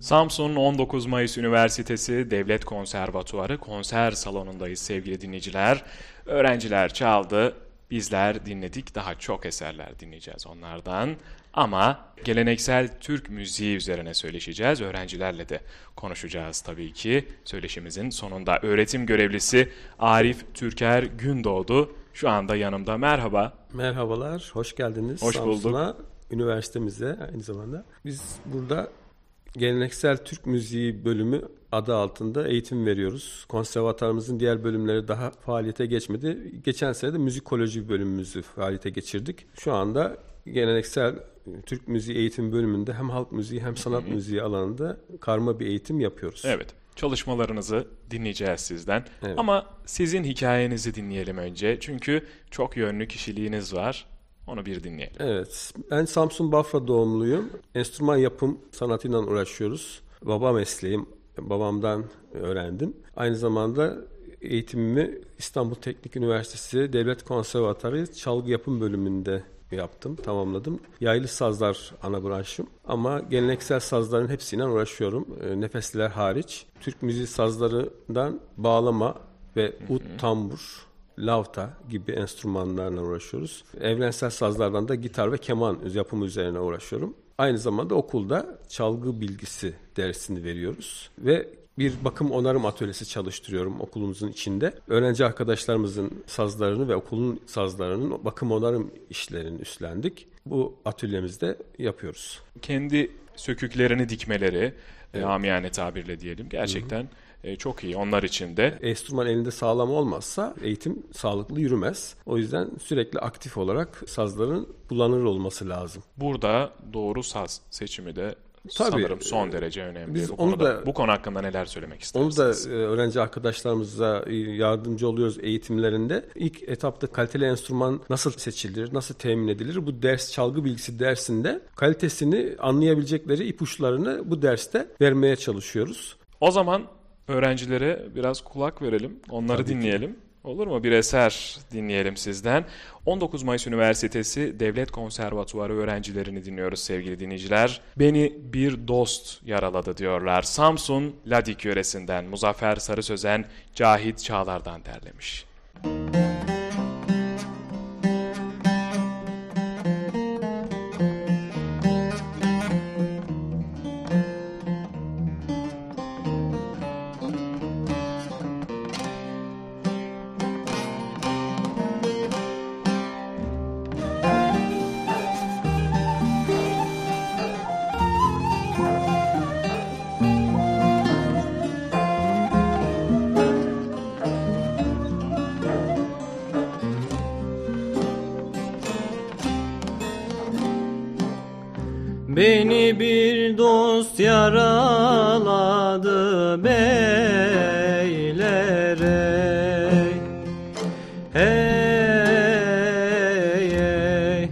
Samsun 19 Mayıs Üniversitesi Devlet Konservatuarı konser salonundayız sevgili dinleyiciler. Öğrenciler çaldı, bizler dinledik, daha çok eserler dinleyeceğiz onlardan. Ama geleneksel Türk müziği üzerine söyleşeceğiz, öğrencilerle de konuşacağız tabii ki. Söyleşimizin sonunda öğretim görevlisi Arif Türker Gündoğdu şu anda yanımda. Merhaba. Merhabalar, hoş geldiniz. Hoş bulduk. Samsun'a, üniversitemize aynı zamanda. Biz burada geleneksel Türk müziği bölümü adı altında eğitim veriyoruz. Konservatuarımızın diğer bölümleri daha faaliyete geçmedi. Geçen sene de müzikoloji bölümümüzü faaliyete geçirdik. Şu anda geleneksel Türk müziği eğitim bölümünde hem halk müziği hem sanat müziği alanında karma bir eğitim yapıyoruz. Evet, çalışmalarınızı dinleyeceğiz sizden. Evet. Ama sizin hikayenizi dinleyelim önce. Çünkü çok yönlü kişiliğiniz var. Onu bir dinleyelim. Evet, ben Samsun Bafra doğumluyum. Enstrüman yapım sanatıyla uğraşıyoruz. Baba mesleğim, babamdan öğrendim. Aynı zamanda eğitimimi İstanbul Teknik Üniversitesi Devlet Konservatuarı Çalgı Yapım bölümünde yaptım, tamamladım. Yaylı sazlar ana branşım ama geleneksel sazların hepsiyle uğraşıyorum. Nefesliler hariç. Türk müziği sazlarından bağlama ve ud, tambur, lavta gibi enstrümanlarla uğraşıyoruz. Evrensel sazlardan da gitar ve keman yapımı üzerine uğraşıyorum. Aynı zamanda okulda çalgı bilgisi dersini veriyoruz ve bir bakım onarım atölyesi çalıştırıyorum okulumuzun içinde. Öğrenci arkadaşlarımızın sazlarını ve okulun sazlarının bakım onarım işlerini üstlendik. Bu atölyemizde yapıyoruz. Kendi söküklerini dikmeleri, amiyane tabirle diyelim, gerçekten çok iyi onlar için de. Enstrüman elinde sağlam olmazsa eğitim sağlıklı yürümez. O yüzden sürekli aktif olarak sazların kullanılır olması lazım. Burada doğru saz seçimi de Tabii, sanırım son derece önemli. biz Bu onu konuda, da- bu konu hakkında neler söylemek Onu istersiniz? da öğrenci arkadaşlarımıza yardımcı oluyoruz eğitimlerinde. İlk etapta kaliteli enstrüman nasıl seçilir, nasıl temin edilir? Bu ders, çalgı bilgisi dersinde kalitesini anlayabilecekleri ipuçlarını bu derste vermeye çalışıyoruz. O zaman öğrencilere biraz kulak verelim, onları Tabii ki. dinleyelim. Olur mu? Bir eser dinleyelim sizden. 19 Mayıs Üniversitesi Devlet Konservatuarı öğrencilerini dinliyoruz sevgili dinleyiciler. Beni bir dost yaraladı diyorlar. Samsun Ladik yöresinden Muzaffer Sarı Sözen, Cahit Çağlar'dan derlemiş. Beni bir dost yaraladı beyler ey. Hey ey.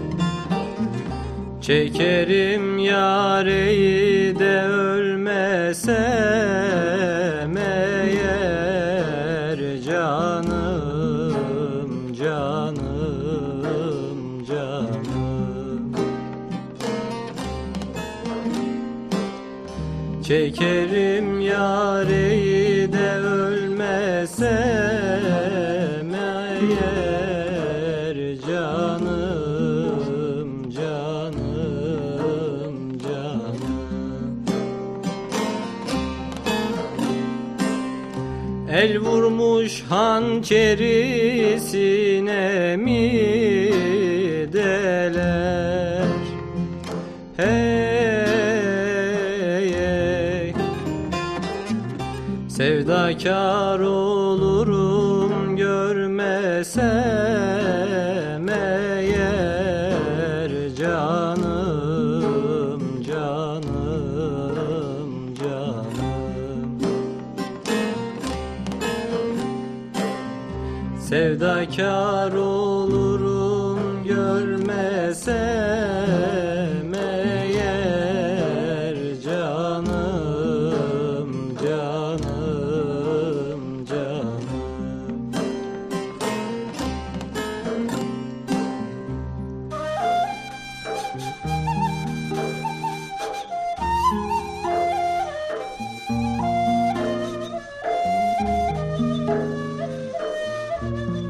Çekerim yareyi de ölmesem eğer canım canım canım. Çekerim yareyi de ölmesem eğer canım canım canım. El vurmuş hançerisine mi deler? Hey sevdakar olurum görmesem eğer canım canım canım. Sevdakar olurum görmesem eğer canım canım canım.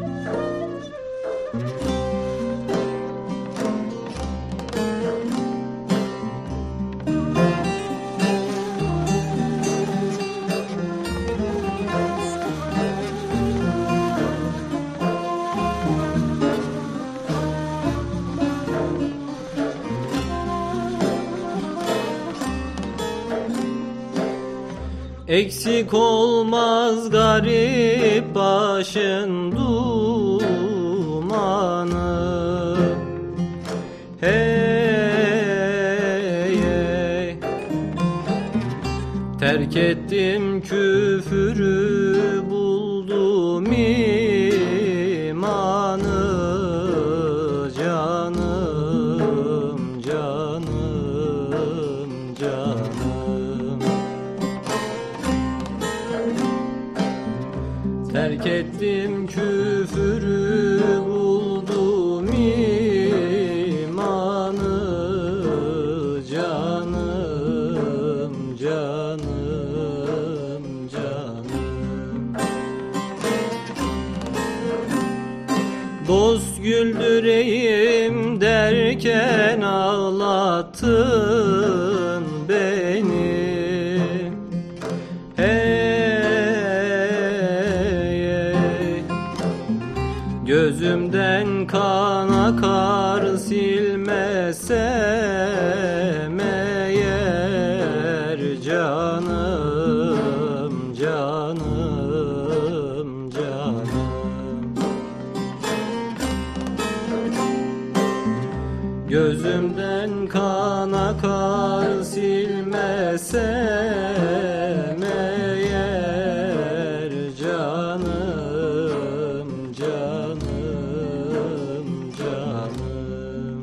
Eksik olmaz garip başın dumanı. Hey, hey. Terk ettim küfürü, buldum imanı. Canım, canım, canım. Terk ettim küfürü, buldum imanı. Canım, canım, canım. Dost güldüreyim derken ağlattın beni. Gözümden kan akar, silmesem eğer. Canım, canım, canım. Gözümden kan akar, silmesem eğer. Canım, canım, canım.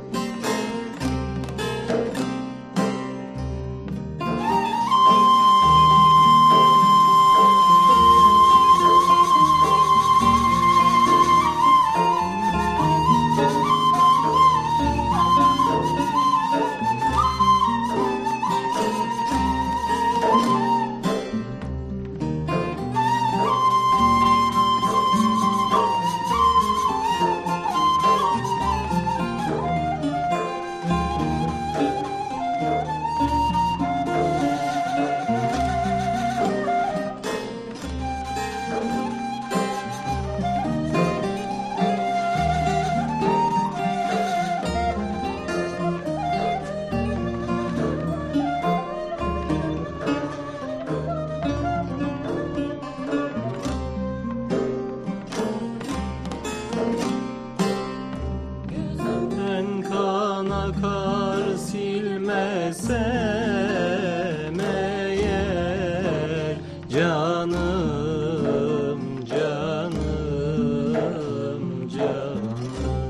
Gözümden kan akar, silmesem eğer. Canım, canım, canım.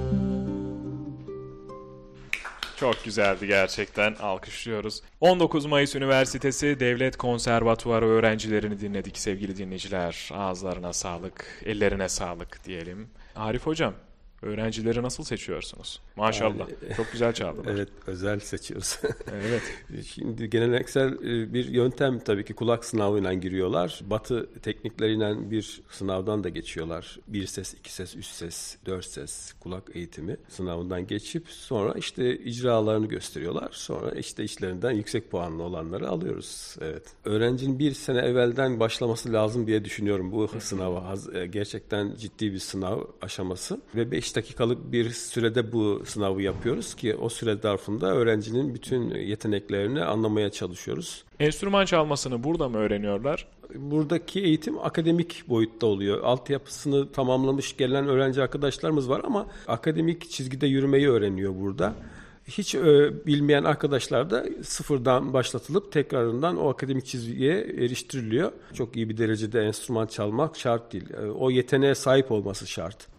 Çok güzeldi gerçekten. Alkışlıyoruz. 19 Mayıs Üniversitesi Devlet Konservatuvarı öğrencilerini dinledik sevgili dinleyiciler. Ağızlarına sağlık, ellerine sağlık diyelim. Arif Hocam, öğrencileri nasıl seçiyorsunuz? Maşallah. Çok güzel çaldılar. Evet, özel seçiyoruz. Evet. Şimdi geleneksel bir yöntem tabii ki kulak sınavıyla giriyorlar. Batı teknikleriyle bir sınavdan da geçiyorlar. Bir ses, iki ses, üç ses, dört ses kulak eğitimi sınavından geçip sonra işte icralarını gösteriyorlar. Sonra işte işlerinden yüksek puanlı olanları alıyoruz. Evet. Öğrencinin bir sene evvelden başlaması lazım diye düşünüyorum bu sınava. Gerçekten ciddi bir sınav aşaması ve 5 dakikalık bir sürede bu sınavı yapıyoruz ki o süre zarfında öğrencinin bütün yeteneklerini anlamaya çalışıyoruz. Enstrüman çalmasını burada mı öğreniyorlar? Buradaki eğitim akademik boyutta oluyor. Altyapısını tamamlamış gelen öğrenci arkadaşlarımız var ama akademik çizgide yürümeyi öğreniyor burada. Hiç bilmeyen arkadaşlar da sıfırdan başlatılıp tekrarından o akademik çizgiye eriştiriliyor. Çok iyi bir derecede enstrüman çalmak şart değil. O yeteneğe sahip olması şart.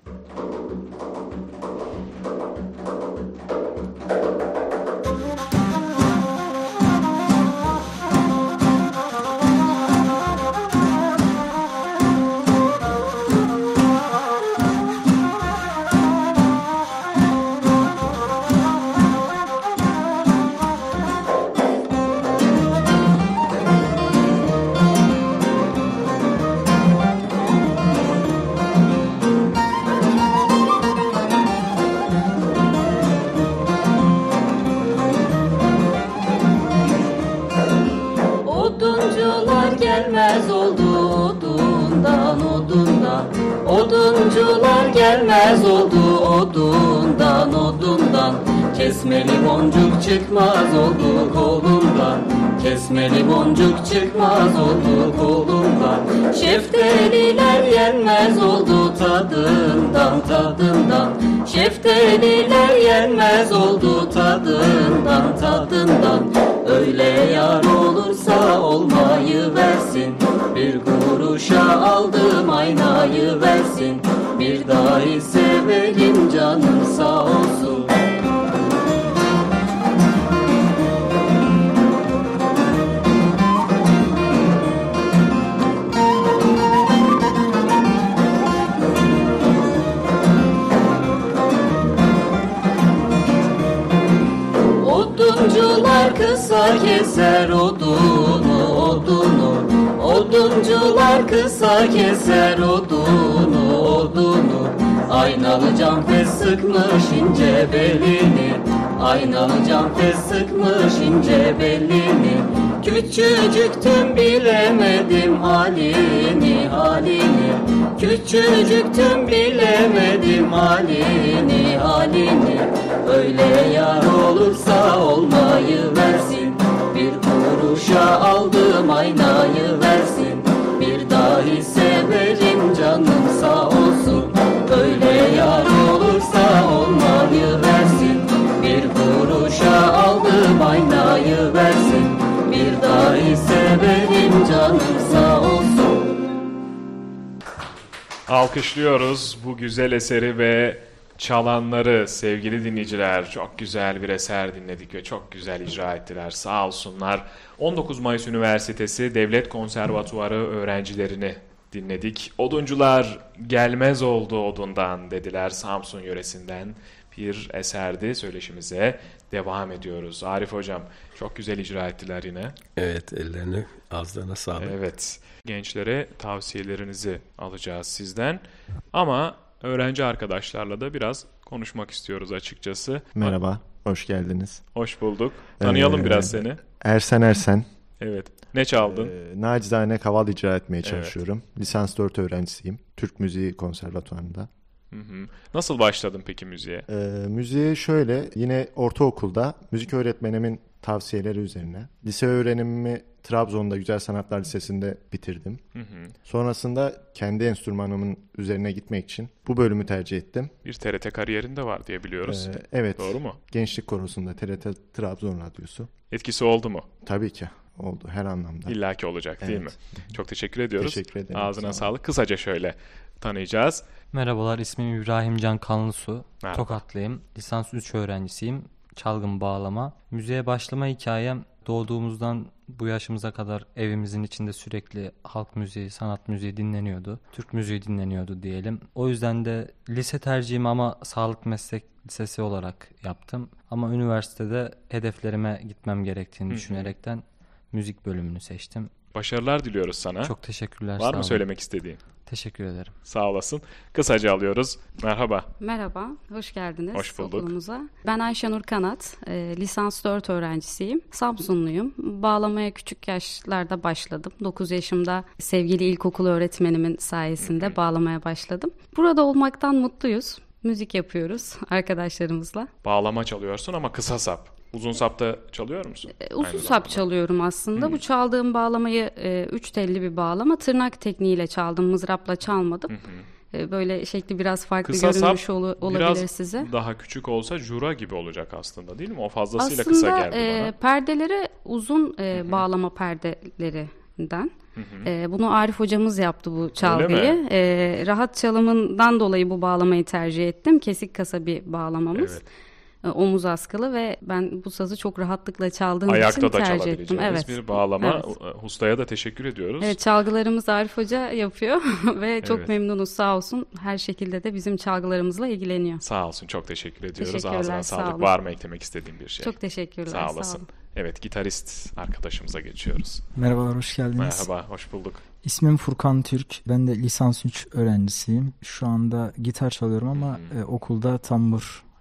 gelmez oldu odundan odundan. Kesmeli boncuk çıkmaz oldu kolumdan. Kesmeli boncuk çıkmaz oldu kolumdan. Şeftaliler yenmez oldu tadından tadından. Şeftaliler yenmez oldu tadından tadından. Öyle yar olursa olmayı versin. Bir kuruşa aldım aynayı versin. Bir dahi severim canım sağ olsun. Oduncular kısa keser odunu odunu. Oduncular kısa keser odunu odunu. Aynalı cam pes sıkmış ince belini. Aynalı cam pes sıkmış ince belini. Küçücüktüm bilemedim halini halini. Küçücüktüm bilemedim halini halini. Öyle yar olursa olmayı versin. Bir kuruşa aldım aynayı versin. Bir dahi severim canım sağ olsun. Öyle yar olursa olmayı versin. Bir kuruşa aldım aynayı versin. Bir dahi severim canım sağ olsun. Alkışlıyoruz bu güzel eseri ve çalanları sevgili dinleyiciler. Çok güzel bir eser dinledik ve çok güzel icra ettiler. Sağ olsunlar. 19 Mayıs Üniversitesi Devlet Konservatuvarı öğrencilerini dinledik. Oduncular gelmez oldu odundan dediler. Samsun yöresinden bir eserdi. Söyleşimize devam ediyoruz. Arif Hocam çok güzel icra ettiler yine. Evet, ellerine ağızlarına sağlık. Evet. Gençlere tavsiyelerinizi alacağız sizden. Ama öğrenci arkadaşlarla da biraz konuşmak istiyoruz açıkçası. Merhaba, hoş geldiniz. Hoş bulduk. Tanıyalım biraz seni. Ersen. Evet. Ne çaldın? Nacizane kaval icra etmeye çalışıyorum. Lisans 4 öğrencisiyim. Türk Müziği Konservatuvarı'nda. Nasıl başladın peki müziğe? Müziğe şöyle, yine ortaokulda müzik öğretmenimin tavsiyeleri üzerine. Lise öğrenimimi Trabzon'da Güzel Sanatlar Lisesi'nde bitirdim. Sonrasında kendi enstrümanımın üzerine gitmek için bu bölümü tercih ettim. Bir TRT kariyerin de var diye biliyoruz. Evet. Doğru mu? Gençlik Korosu'nda TRT Trabzon Radyosu. Etkisi oldu mu? Tabii ki oldu her anlamda. İlla ki olacak değil mi? Çok teşekkür ediyoruz. Teşekkür ederim. Ağzına sağlık. Kısaca şöyle tanıyacağız. Merhabalar, ismim İbrahim Can Kanlısu. Merhaba. Tokatlıyım. Lisans 3 öğrencisiyim. Çalgın bağlama. Müziğe başlama hikayem doğduğumuzdan bu yaşımıza kadar evimizin içinde sürekli halk müziği, sanat müziği dinleniyordu. Türk müziği dinleniyordu diyelim. O yüzden de lise tercihimi ama sağlık meslek lisesi olarak yaptım. Ama üniversitede hedeflerime gitmem gerektiğini düşünerekten müzik bölümünü seçtim. Başarılar diliyoruz sana. Çok teşekkürler. Var sağ mı olun. söylemek istediğin? Teşekkür ederim. Sağ olasın. Kısaca alıyoruz. Merhaba. Merhaba, hoş geldiniz Hoş bulduk. okulumuza. Ben Ayşenur Kanat, lisans 4 öğrencisiyim. Samsunluyum. Bağlamaya küçük yaşlarda başladım. 9 yaşımda sevgili ilkokul öğretmenimin sayesinde bağlamaya başladım. Burada olmaktan mutluyuz. Müzik yapıyoruz arkadaşlarımızla. Bağlama çalıyorsun ama kısa sap. Uzun sapta çalıyor musun? Uzun Aynı sap zamanda. çalıyorum aslında. Bu çaldığım bağlamayı 3 telli bir bağlama. Tırnak tekniğiyle çaldım, mızrapla çalmadım. Böyle şekli biraz farklı Kısa görünmüş sap olabilir biraz size. daha küçük olsa jura gibi olacak aslında değil mi? O fazlasıyla Aslında kısa geldi bana. perdeleri uzun bağlama perdelerinden. Bunu Arif hocamız yaptı bu çalgıyı. Rahat çalımından dolayı bu bağlamayı tercih ettim. Kesik kasa bir bağlamamız. Evet. Omuz askılı ve ben bu sazı çok rahatlıkla çaldığım için Ayakta da tercih ettim. çalabileceğimiz bir bağlama. Evet. Ustaya da teşekkür ediyoruz. Evet, çalgılarımız Arif Hoca yapıyor ve çok Evet. memnunuz sağ olsun. Her şekilde de bizim çalgılarımızla ilgileniyor. Sağ olsun. Çok teşekkür ediyoruz. Teşekkürler, Ağzına sağ sağlık. olun. Var mı eklemek istediğin bir şey? Çok teşekkürler. Sağ Sağ olasın. olun. Evet, gitarist arkadaşımıza geçiyoruz. Merhabalar, hoş geldiniz. Merhaba, hoş bulduk. İsmim Furkan Türk. Ben de lisans 3 öğrencisiyim. Şu anda gitar çalıyorum ama okulda tambur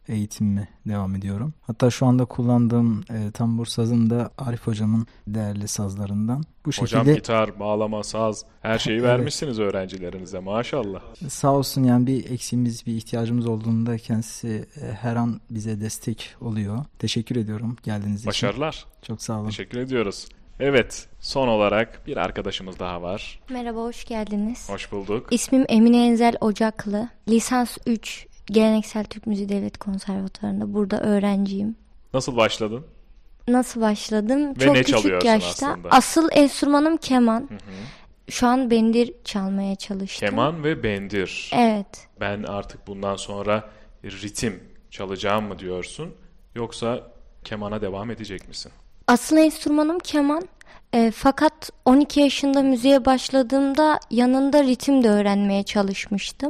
eğitimime devam ediyorum. Hatta şu anda kullandığım tambur sazım da Arif hocamın değerli sazlarından. Bu Hocam şekilde gitar, bağlama, saz her şeyi Evet. vermişsiniz öğrencilerinize maşallah. sağ olsun, yani bir eksiğimiz, bir ihtiyacımız olduğunda kendisi her an bize destek oluyor. Teşekkür ediyorum geldiğiniz için. Başarılar. Çok sağ olun. Teşekkür ediyoruz. Evet, son olarak bir arkadaşımız daha var. Merhaba, hoş geldiniz. Hoş bulduk. İsmim Emine Enzel Ocaklı. Lisans 3 Geleneksel Türk Müziği Devlet Konservatuvarı'nda. Burada öğrenciyim. Nasıl başladın? Nasıl başladım? Ve Çok ne küçük çalıyorsun yaşta. aslında? Asıl enstrümanım keman. Şu an bendir çalmaya çalıştım. Keman ve bendir. Evet. Ben artık bundan sonra ritim çalacağım mı diyorsun? Yoksa kemana devam edecek misin? Asıl enstrümanım keman. Fakat 12 yaşında müziğe başladığımda yanında ritim de öğrenmeye çalışmıştım.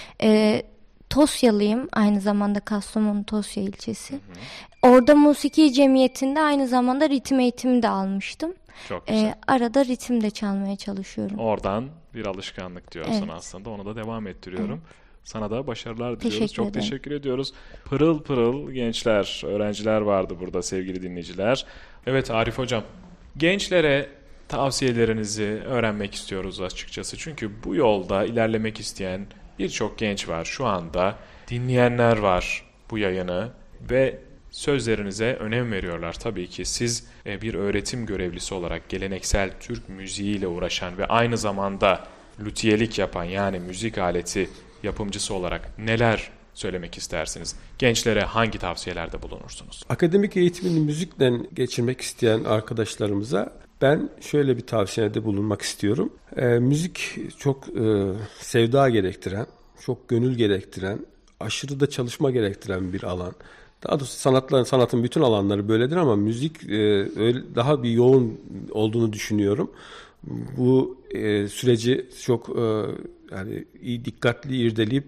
Tosyalıyım, aynı zamanda Kastamonu Tosya ilçesi. Orada musiki cemiyetinde aynı zamanda ritim eğitimi de almıştım. Çok güzel. Arada ritim de çalmaya çalışıyorum. Oradan bir alışkanlık diyorsun Evet. aslında. Onu da devam ettiriyorum. Sana da başarılar diliyoruz. Teşekkür Çok ederim. teşekkür ediyoruz. Pırıl pırıl gençler, öğrenciler vardı burada sevgili dinleyiciler. Evet Arif Hocam, gençlere tavsiyelerinizi öğrenmek istiyoruz açıkçası. Çünkü bu yolda ilerlemek isteyen birçok genç var. Şu anda dinleyenler var bu yayını ve sözlerinize önem veriyorlar. Tabii ki siz bir öğretim görevlisi olarak geleneksel Türk müziğiyle uğraşan ve aynı zamanda lüthiyelik yapan, yani müzik aleti yapımcısı olarak neler söylemek istersiniz? Gençlere hangi tavsiyelerde bulunursunuz? Akademik eğitimini müzikle geçirmek isteyen arkadaşlarımıza ben şöyle bir tavsiyede bulunmak istiyorum. Müzik çok sevda gerektiren, çok gönül gerektiren, aşırı da çalışma gerektiren bir alan. Daha doğrusu sanatın bütün alanları böyledir ama müzik daha bir yoğun olduğunu düşünüyorum. Bu süreci çok yani iyi, dikkatli irdeleyip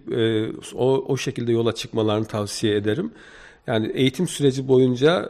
o şekilde yola çıkmalarını tavsiye ederim. Yani eğitim süreci boyunca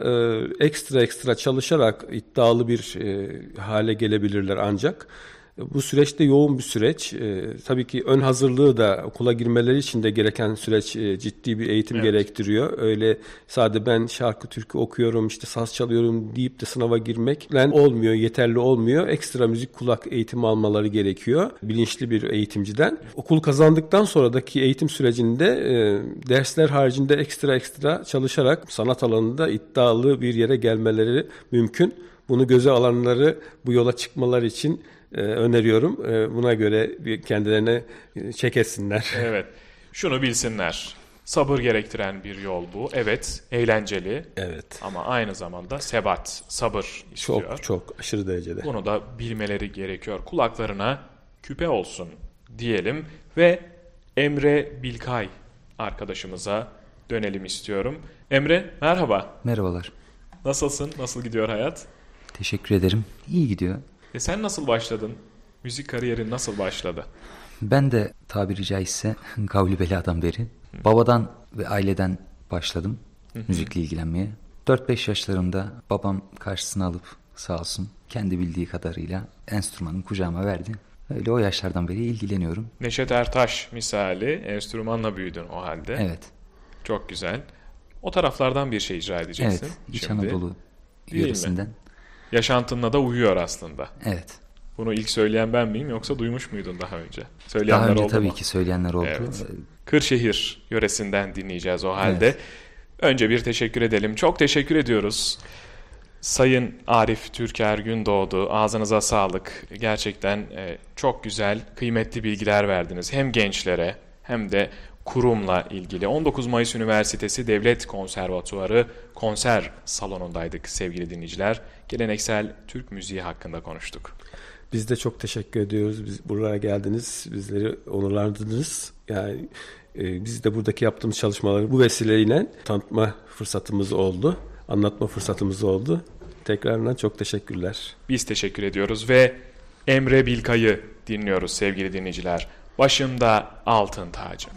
ekstra çalışarak iddialı bir hale gelebilirler ancak. Bu süreçte yoğun bir süreç. Tabii ki ön hazırlığı da okula girmeleri için de gereken süreç ciddi bir eğitim gerektiriyor. Öyle sadece ben şarkı türkü okuyorum, işte saz çalıyorum deyip de sınava girmekle olmuyor, yeterli olmuyor. Ekstra müzik kulak eğitimi almaları gerekiyor bilinçli bir eğitimciden. Okul kazandıktan sonraki eğitim sürecinde dersler haricinde ekstra çalışarak sanat alanında iddialı bir yere gelmeleri mümkün. Bunu göze alanları bu yola çıkmaları için öneriyorum. Buna göre kendilerine çek etsinler. Evet, şunu bilsinler. Sabır gerektiren bir yol bu. Evet, eğlenceli. Evet. Ama aynı zamanda sebat, sabır istiyor. Çok aşırı derecede. Bunu da bilmeleri gerekiyor. Kulaklarına küpe olsun diyelim ve Emre Bilkay arkadaşımıza dönelim istiyorum. Emre, merhaba. Merhabalar. Nasılsın? Nasıl gidiyor hayat? Teşekkür ederim. İyi gidiyor. Sen nasıl başladın? Müzik kariyerin nasıl başladı? Ben de tabiri caizse gavli beladan beri babadan ve aileden başladım müzikle ilgilenmeye. 4-5 yaşlarında babam karşısına alıp sağ olsun kendi bildiği kadarıyla enstrümanı kucağıma verdi. Öyle o yaşlardan beri ilgileniyorum. Neşet Ertaş misali enstrümanla büyüdün o halde. Evet. Çok güzel. O taraflardan bir şey icra edeceksin. Evet. İç şimdi. Anadolu Değil mi? yöresinden. Yaşantınla da uyuyor aslında. Evet. Bunu ilk söyleyen ben miyim yoksa duymuş muydun daha önce? Söyleyenler Daha önce oldu tabii mu? ki söyleyenler oldu. Evet. Kırşehir yöresinden dinleyeceğiz o halde. Evet. Önce bir teşekkür edelim. Çok teşekkür ediyoruz. Sayın Arif Türker Gündoğdu, ağzınıza sağlık. Gerçekten çok güzel, kıymetli bilgiler verdiniz. Hem gençlere hem de kurumla ilgili. 19 Mayıs Üniversitesi Devlet Konservatuvarı konser salonundaydık sevgili dinleyiciler. Geleneksel Türk müziği hakkında konuştuk. Biz de çok teşekkür ediyoruz. Biz buraya geldiniz, bizleri onurlandırdınız. Yani biz de buradaki yaptığımız çalışmaları bu vesileyle tanıtma fırsatımız oldu, anlatma fırsatımız oldu. Tekrardan çok teşekkürler. Biz teşekkür ediyoruz ve Emre Bilkay'ı dinliyoruz sevgili dinleyiciler. Başımda altın tacım.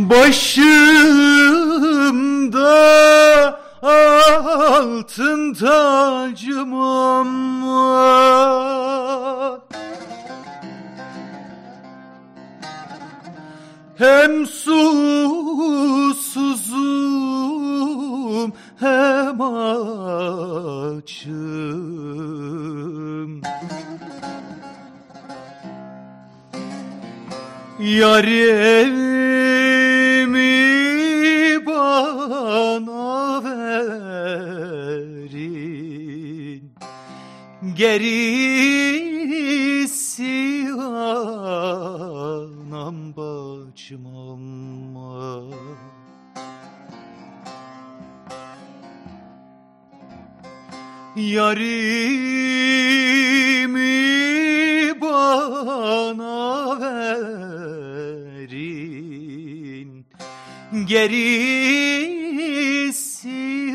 Başımda altın tacım aman, hem susuzum hem açım. Yar evimi bana verin, gerisi anam bacım ama. Yarimi bana verin, gerisi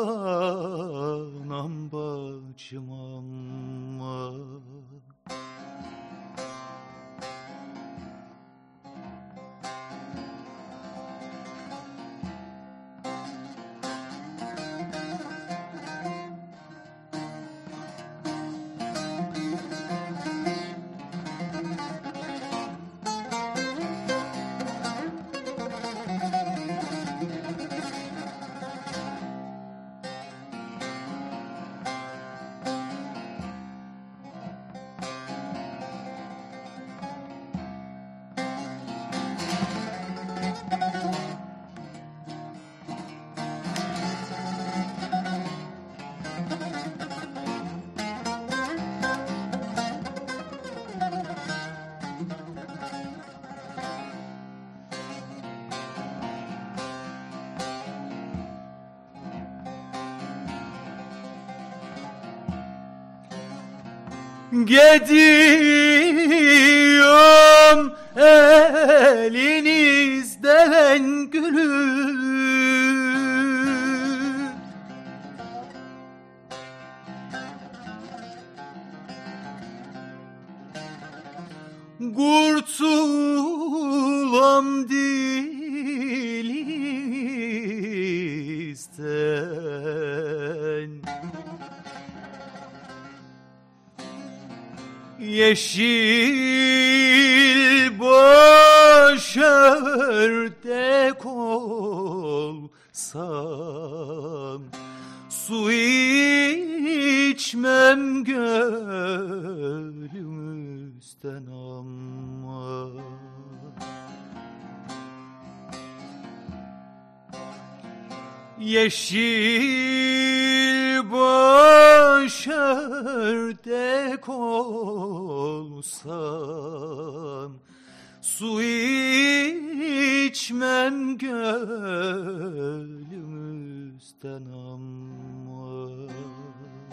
anam bacım ama. Gidiyorum elinizden gülüm, kurtulam dilinizden. Yeşil başörtek olsam, su içmem gölümüzden ama. Yeşil başörtek olsam, su içmem gölümüzden ama.